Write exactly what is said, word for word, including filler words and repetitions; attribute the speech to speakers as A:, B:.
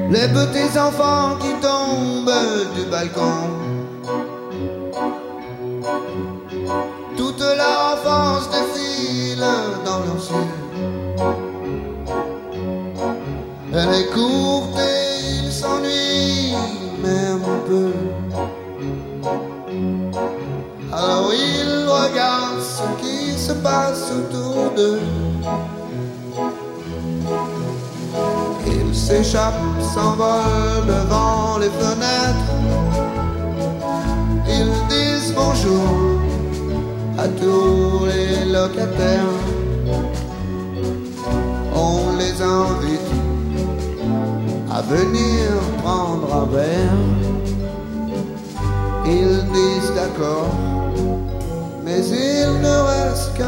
A: les petits enfants qui tombent du balcon. Toute leur enfance défile dans leurs yeux. Elle est courte et ils s'ennuient même un peu. Alors ils regardent ce qui se passe autour d'eux. Ils s'échappent, s'envolent devant les fenêtres. Ils disent bonjour à tous les locataires. On les invite à venir prendre un verre. Ils disent d'accord, mais il ne reste qu'un